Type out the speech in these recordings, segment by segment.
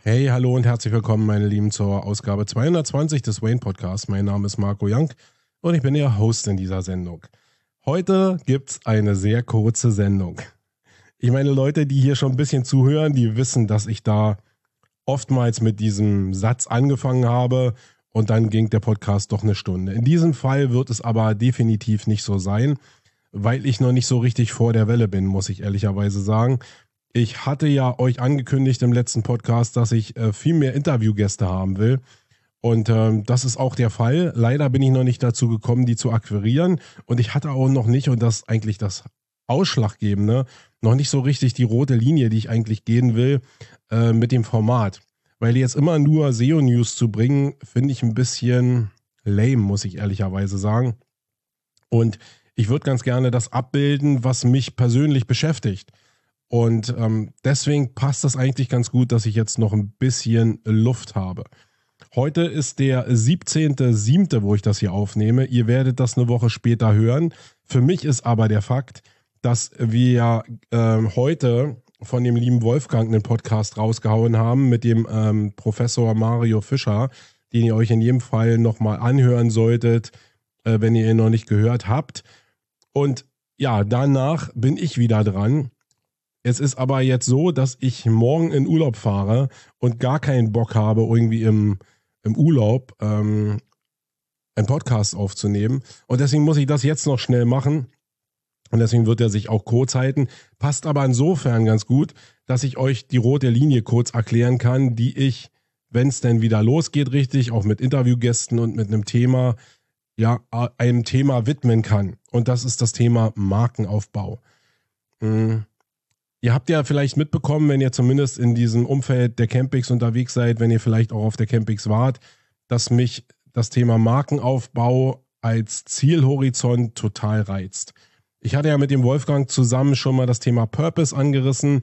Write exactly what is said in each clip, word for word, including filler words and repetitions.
Hey, hallo und herzlich willkommen, meine Lieben, zur Ausgabe zweihundertzwanzig des Wayne Podcasts. Mein Name ist Marco Young und ich bin Ihr Host in dieser Sendung. Heute gibt's eine sehr kurze Sendung. Ich meine, Leute, die hier schon ein bisschen zuhören, die wissen, dass ich da oftmals mit diesem Satz angefangen habe und dann ging der Podcast doch eine Stunde. In diesem Fall wird es aber definitiv nicht so sein, weil ich noch nicht so richtig vor der Welle bin, muss ich ehrlicherweise sagen. Ich hatte ja euch angekündigt im letzten Podcast, dass ich äh, viel mehr Interviewgäste haben will. Und ähm, das ist auch der Fall. Leider bin ich noch nicht dazu gekommen, die zu akquirieren. Und ich hatte auch noch nicht, und das ist eigentlich das Ausschlaggebende, noch nicht so richtig die rote Linie, die ich eigentlich gehen will, äh, mit dem Format. Weil jetzt immer nur S E O-News zu bringen, finde ich ein bisschen lame, muss ich ehrlicherweise sagen. Und ich würde ganz gerne das abbilden, was mich persönlich beschäftigt. Und ähm, deswegen passt das eigentlich ganz gut, dass ich jetzt noch ein bisschen Luft habe. Heute ist der siebzehnter siebter, wo ich das hier aufnehme. Ihr werdet das eine Woche später hören. Für mich ist aber der Fakt, dass wir äh, heute von dem lieben Wolfgang einen Podcast rausgehauen haben mit dem ähm, Professor Mario Fischer, den ihr euch in jedem Fall nochmal anhören solltet, äh, wenn ihr ihn noch nicht gehört habt. Und ja, danach bin ich wieder dran. Es ist aber jetzt so, dass ich morgen in Urlaub fahre und gar keinen Bock habe, irgendwie im, im Urlaub ähm, einen Podcast aufzunehmen. Und deswegen muss ich das jetzt noch schnell machen. Und deswegen wird er sich auch kurz halten. Passt aber insofern ganz gut, dass ich euch die rote Linie kurz erklären kann, die ich, wenn es denn wieder losgeht, richtig, auch mit Interviewgästen und mit einem Thema, ja, einem Thema widmen kann. Und das ist das Thema Markenaufbau. Hm. Ihr habt ja vielleicht mitbekommen, wenn ihr zumindest in diesem Umfeld der Campix unterwegs seid, wenn ihr vielleicht auch auf der Campix wart, dass mich das Thema Markenaufbau als Zielhorizont total reizt. Ich hatte ja mit dem Wolfgang zusammen schon mal das Thema Purpose angerissen.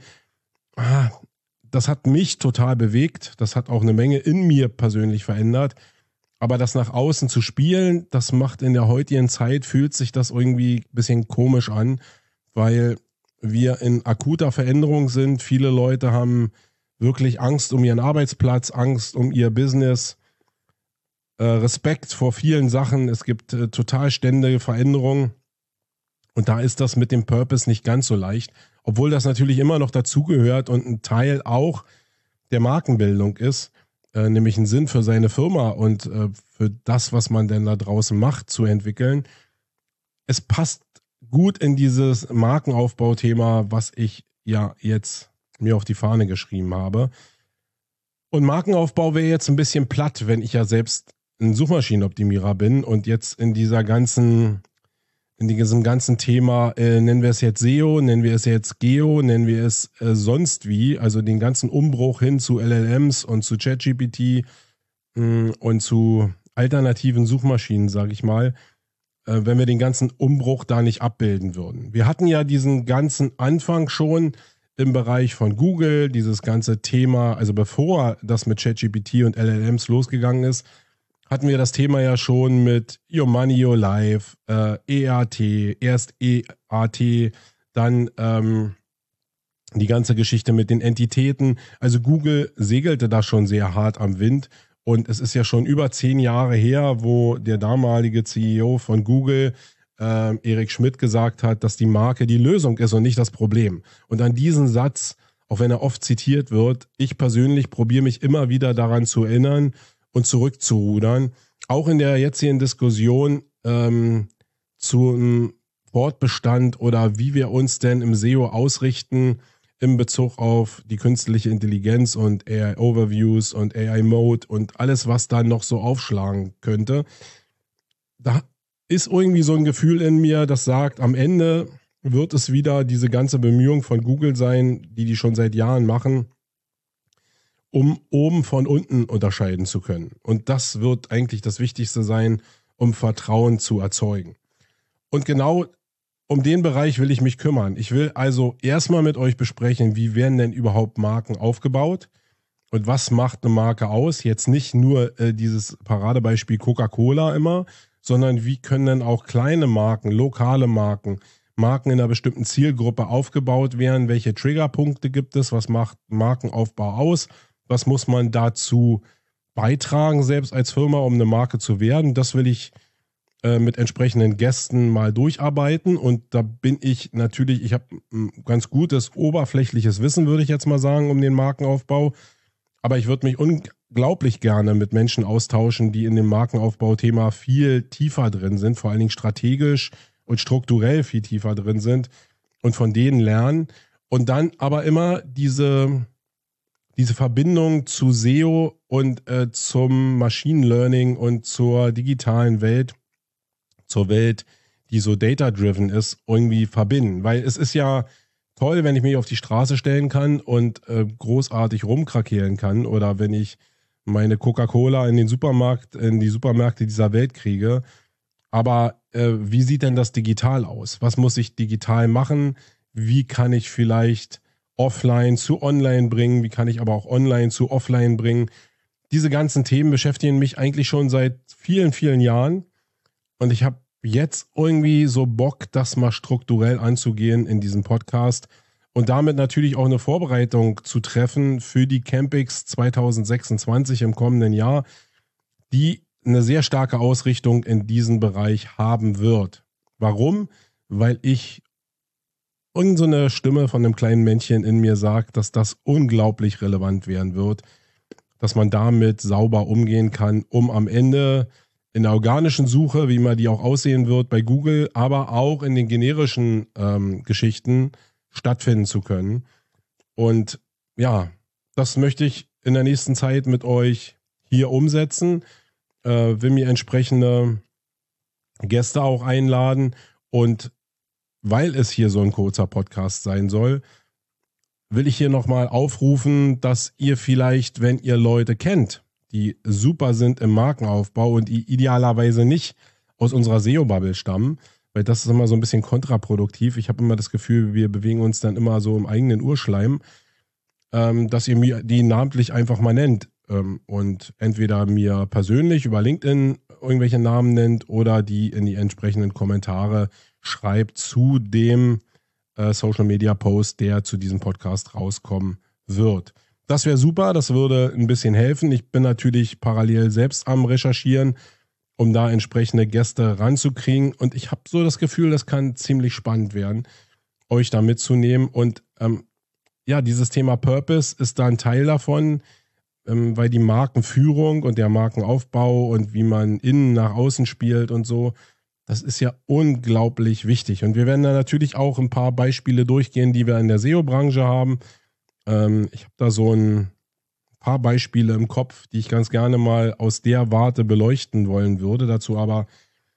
Das hat mich total bewegt. Das hat auch eine Menge in mir persönlich verändert. Aber das nach außen zu spielen, das macht in der heutigen Zeit, fühlt sich das irgendwie ein bisschen komisch an, weil wir in akuter Veränderung sind. Viele Leute haben wirklich Angst um ihren Arbeitsplatz, Angst um ihr Business, äh, Respekt vor vielen Sachen. Es gibt äh, total ständige Veränderungen. Und da ist das mit dem Purpose nicht ganz so leicht, obwohl das natürlich immer noch dazugehört und ein Teil auch der Markenbildung ist, äh, nämlich einen Sinn für seine Firma und äh, für das, was man denn da draußen macht, zu entwickeln. Es passt gut in dieses Markenaufbauthema, was ich ja jetzt mir auf die Fahne geschrieben habe. Und Markenaufbau wäre jetzt ein bisschen platt, wenn ich ja selbst ein Suchmaschinenoptimierer bin und jetzt in dieser ganzen, in diesem ganzen Thema, äh, nennen wir es jetzt S E O, nennen wir es jetzt Geo, nennen wir es äh, sonst wie, also den ganzen Umbruch hin zu L L Ms und zu ChatGPT mh, und zu alternativen Suchmaschinen, sage ich mal, wenn wir den ganzen Umbruch da nicht abbilden würden. Wir hatten ja diesen ganzen Anfang schon im Bereich von Google, dieses ganze Thema, also bevor das mit ChatGPT und L L Ms losgegangen ist, hatten wir das Thema ja schon mit Your Money, Your Life, äh, E R T, erst E A T, dann ähm, die ganze Geschichte mit den Entitäten. Also Google segelte da schon sehr hart am Wind. Und es ist ja schon über zehn Jahre her, wo der damalige C E O von Google, äh, Eric Schmidt, gesagt hat, dass die Marke die Lösung ist und nicht das Problem. Und an diesen Satz, auch wenn er oft zitiert wird, ich persönlich probiere mich immer wieder daran zu erinnern und zurückzurudern. Auch in der jetzigen Diskussion ähm, zum Fortbestand oder wie wir uns denn im S E O ausrichten, in Bezug auf die künstliche Intelligenz und A I-Overviews und A I-Mode und alles, was da noch so aufschlagen könnte. Da ist irgendwie so ein Gefühl in mir, das sagt, am Ende wird es wieder diese ganze Bemühung von Google sein, die die schon seit Jahren machen, um oben von unten unterscheiden zu können. Und das wird eigentlich das Wichtigste sein, um Vertrauen zu erzeugen. Und genau um den Bereich will ich mich kümmern. Ich will also erstmal mit euch besprechen, wie werden denn überhaupt Marken aufgebaut und was macht eine Marke aus? Jetzt nicht nur äh, dieses Paradebeispiel Coca-Cola immer, sondern wie können denn auch kleine Marken, lokale Marken, Marken in einer bestimmten Zielgruppe aufgebaut werden? Welche Triggerpunkte gibt es? Was macht Markenaufbau aus? Was muss man dazu beitragen, selbst als Firma, um eine Marke zu werden? Das will ich äh, mit entsprechenden Gästen mal durcharbeiten. Und da bin ich natürlich, ich habe ein ganz gutes oberflächliches Wissen, würde ich jetzt mal sagen, um den Markenaufbau. Aber ich würde mich unglaublich gerne mit Menschen austauschen, die in dem Markenaufbauthema viel tiefer drin sind, vor allen Dingen strategisch und strukturell viel tiefer drin sind und von denen lernen. Und dann aber immer diese, diese Verbindung zu S E O und äh, zum Machine Learning und zur digitalen Welt, zur Welt, die so data-driven ist, irgendwie verbinden. Weil es ist ja toll, wenn ich mich auf die Straße stellen kann und äh, großartig rumkrakeelen kann oder wenn ich meine Coca-Cola in den Supermarkt, in die Supermärkte dieser Welt kriege. Aber äh, wie sieht denn das digital aus? Was muss ich digital machen? Wie kann ich vielleicht offline zu online bringen? Wie kann ich aber auch online zu offline bringen? Diese ganzen Themen beschäftigen mich eigentlich schon seit vielen, vielen Jahren. Und ich habe jetzt irgendwie so Bock, das mal strukturell anzugehen in diesem Podcast und damit natürlich auch eine Vorbereitung zu treffen für die Campix zwanzig sechsundzwanzig im kommenden Jahr, die eine sehr starke Ausrichtung in diesem Bereich haben wird. Warum? Weil ich irgend so eine Stimme von einem kleinen Männchen in mir sagt, dass das unglaublich relevant werden wird, dass man damit sauber umgehen kann, um am Ende in der organischen Suche, wie man die auch aussehen wird bei Google, aber auch in den generischen ähm, Geschichten stattfinden zu können. Und ja, das möchte ich in der nächsten Zeit mit euch hier umsetzen. Äh, will mir entsprechende Gäste auch einladen. Und weil es hier so ein kurzer Podcast sein soll, will ich hier nochmal aufrufen, dass ihr vielleicht, wenn ihr Leute kennt, die super sind im Markenaufbau und die idealerweise nicht aus unserer S E O-Bubble stammen, weil das ist immer so ein bisschen kontraproduktiv. Ich habe immer das Gefühl, wir bewegen uns dann immer so im eigenen Urschleim, ähm, dass ihr mir die namentlich einfach mal nennt ähm, und entweder mir persönlich über LinkedIn irgendwelche Namen nennt oder die in die entsprechenden Kommentare schreibt zu dem äh, Social-Media-Post, der zu diesem Podcast rauskommen wird. Das wäre super, das würde ein bisschen helfen. Ich bin natürlich parallel selbst am Recherchieren, um da entsprechende Gäste ranzukriegen. Und ich habe so das Gefühl, das kann ziemlich spannend werden, euch da mitzunehmen. Und ähm, ja, dieses Thema Purpose ist da ein Teil davon, ähm, weil die Markenführung und der Markenaufbau und wie man innen nach außen spielt und so, das ist ja unglaublich wichtig. Und wir werden da natürlich auch ein paar Beispiele durchgehen, die wir in der S E O-Branche haben. Ich habe da so ein paar Beispiele im Kopf, die ich ganz gerne mal aus der Warte beleuchten wollen würde. Dazu aber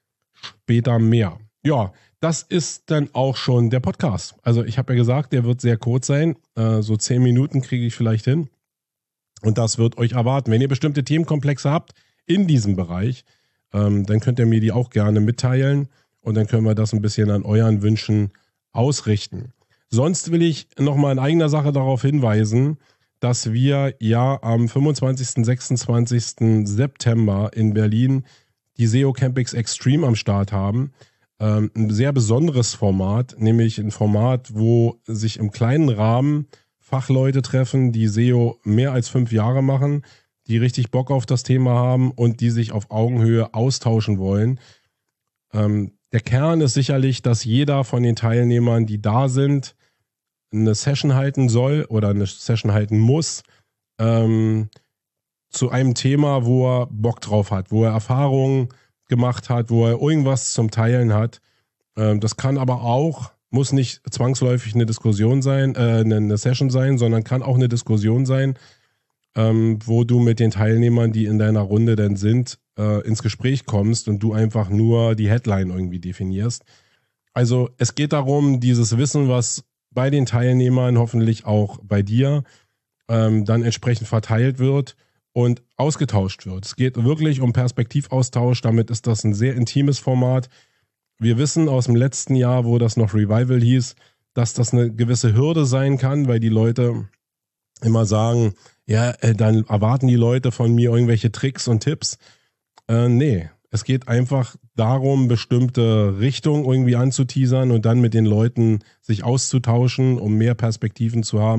später mehr. Ja, das ist dann auch schon der Podcast. Also ich habe ja gesagt, der wird sehr kurz sein. So zehn Minuten kriege ich vielleicht hin. Und das wird euch erwarten. Wenn ihr bestimmte Themenkomplexe habt in diesem Bereich, dann könnt ihr mir die auch gerne mitteilen. Und dann können wir das ein bisschen an euren Wünschen ausrichten. Sonst will ich nochmal in eigener Sache darauf hinweisen, dass wir ja am fünfundzwanzigsten, sechsundzwanzigsten September in Berlin die S E O Campix Extreme am Start haben. Ähm, ein sehr besonderes Format, nämlich ein Format, wo sich im kleinen Rahmen Fachleute treffen, die S E O mehr als fünf Jahre machen, die richtig Bock auf das Thema haben und die sich auf Augenhöhe austauschen wollen. Ähm, der Kern ist sicherlich, dass jeder von den Teilnehmern, die da sind, eine Session halten soll oder eine Session halten muss ähm, zu einem Thema, wo er Bock drauf hat, wo er Erfahrungen gemacht hat, wo er irgendwas zum Teilen hat. Ähm, das kann aber auch, muss nicht zwangsläufig eine Diskussion sein, äh, eine Session sein, sondern kann auch eine Diskussion sein, ähm, wo du mit den Teilnehmern, die in deiner Runde denn sind, äh, ins Gespräch kommst und du einfach nur die Headline irgendwie definierst. Also es geht darum, dieses Wissen, was bei den Teilnehmern, hoffentlich auch bei dir, ähm, dann entsprechend verteilt wird und ausgetauscht wird. Es geht wirklich um Perspektivaustausch, damit ist das ein sehr intimes Format. Wir wissen aus dem letzten Jahr, wo das noch Revival hieß, dass das eine gewisse Hürde sein kann, weil die Leute immer sagen, ja, äh, dann erwarten die Leute von mir irgendwelche Tricks und Tipps. Äh, nee, es geht einfach darum, bestimmte Richtungen irgendwie anzuteasern und dann mit den Leuten sich auszutauschen, um mehr Perspektiven zu haben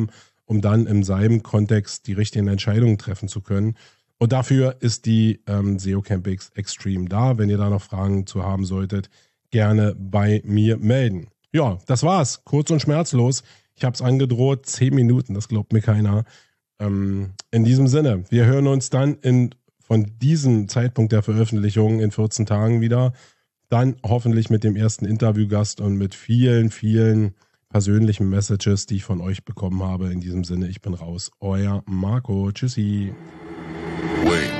um dann in seinem Kontext die richtigen Entscheidungen treffen zu können. Und dafür ist die ähm, S E O Camp X Extreme da. Wenn ihr da noch Fragen zu haben solltet, gerne bei mir melden. Ja, das war's. Kurz und schmerzlos. Ich habe es angedroht, zehn Minuten, das glaubt mir keiner. Ähm, in diesem Sinne, wir hören uns dann in, von diesem Zeitpunkt der Veröffentlichung in vierzehn Tagen wieder. Dann hoffentlich mit dem ersten Interviewgast und mit vielen, vielen persönlichen Messages, die ich von euch bekommen habe. In diesem Sinne, ich bin raus. Euer Marco. Tschüssi. Wait.